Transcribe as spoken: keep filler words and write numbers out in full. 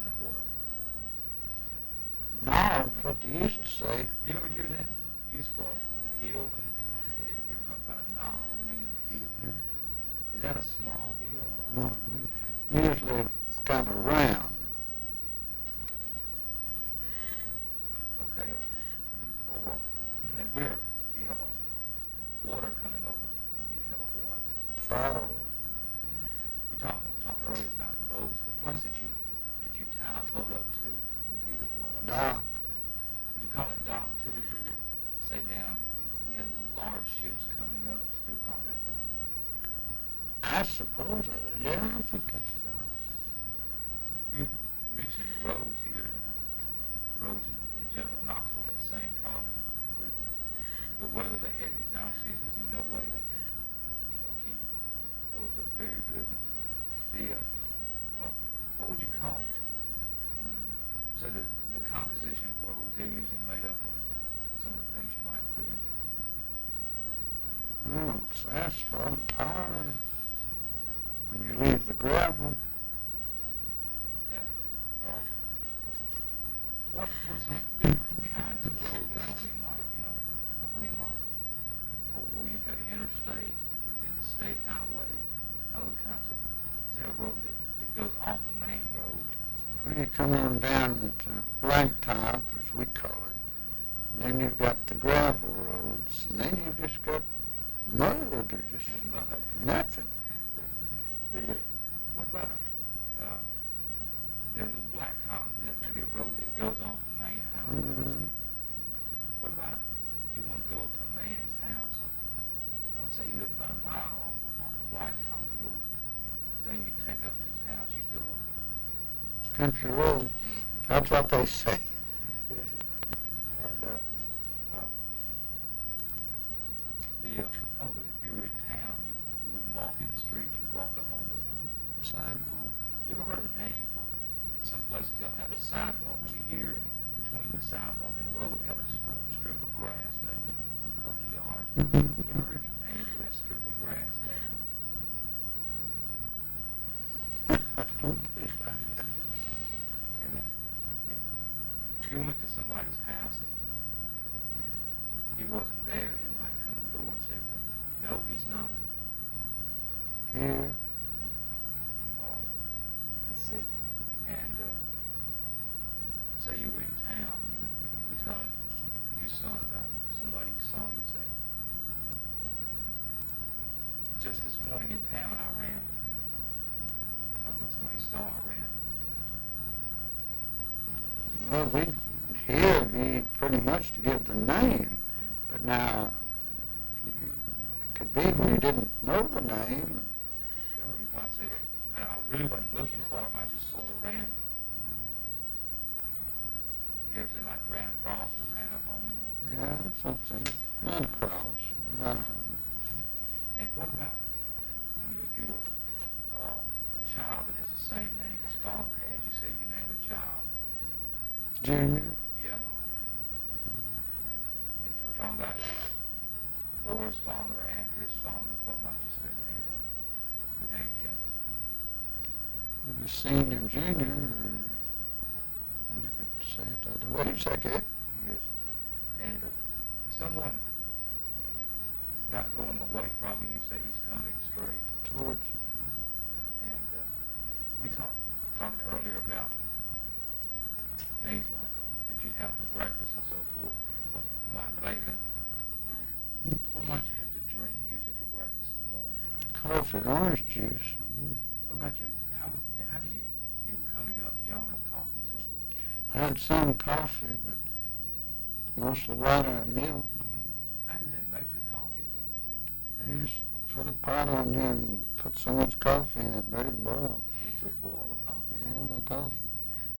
turn to what? No, that's what they used to say. You ever hear that used for a hill or anything like that? You ever talk about a knob meaning a hill? Yeah. Is that a small hill? Or Mm-hmm. Usually kind of round. okay. Or and where you have a water coming over, you have a what? Fall. We talked we talked earlier about boats. The place that you that you tie a boat up to would be the what? Dock. Would you call it dock too? If it were, say down, you had large ships coming up, still call that the I suppose, it, yeah, I think it's dock. you mentioned the roads here, and the roads in, in general. Knoxville had the same problem with the weather they had. Is now seems there's no way they can, you know, keep those up very good. The uh, well, what would you call it? Mm, so the the composition of roads, they're usually made up of some of the things you might put in. Well, it's asphalt and tar. When you leave the gravel, Yeah. Uh, what what's some different kinds of roads? I don't mean like you know, I mean like or where you have the interstate, then the state highway, other kinds of say a road that, that goes off the main road. when you come on down to blacktop, as we call it, and then you've got the gravel roads, and then you've just got mud or just And mud. nothing. The uh, what about a uh, the little blacktop? Is that maybe a road that goes off the main highway? Mm-hmm. What about if you want to go up to a man's house? Or, say you live about a mile off on the blacktop, the little thing you take up to his house, you go up. Country road. That's what they say. And uh, uh, the uh, oh, but if you were in town, you, you wouldn't walk in the street. You'd walk up on the Sidewalk. You ever heard a name for? In some places they'll have a sidewalk maybe here, and between the sidewalk and the road, they have a strip of grass, maybe a couple of yards. You ever heard any name for that strip of grass there? I don't believe that. And uh, if you went to somebody's house and he wasn't there, they might come to the door and say, well, no, he's not. Here. Or, let's see, and uh, say you were in town, you, you were telling your son about somebody you saw, you'd say, just this morning in town I ran, talking about somebody you saw, I ran. Well, we here be pretty much to give the name, but now you, it could be we didn't know the name. Or you might say, I, I really wasn't looking for him, I just sort of ran. You ever say like ran across or ran up on him? Yeah, something. Run across. Run. And what about you know, if you were uh, a child that has the same name his father has, you say you name a child? Junior. Yeah. And we're talking about before his father or after his father, what might you say there? We named him. The senior, junior, or and you could say it the other way, second. Yes. And uh, someone is not going away from you, you say he's coming straight Towards you. And uh, we talked talking earlier about things like uh, that you'd have for breakfast and so forth, what, like bacon. Um, what might you have to drink usually for breakfast in the morning? Coffee, orange juice. What about you? How how do you when you were coming up? Did y'all have coffee and so forth? I had some coffee, but mostly water and milk. How did they make the coffee then? You just put a pot on there and put so much coffee in it, let it boil. It's a boil of coffee. Boil the coffee.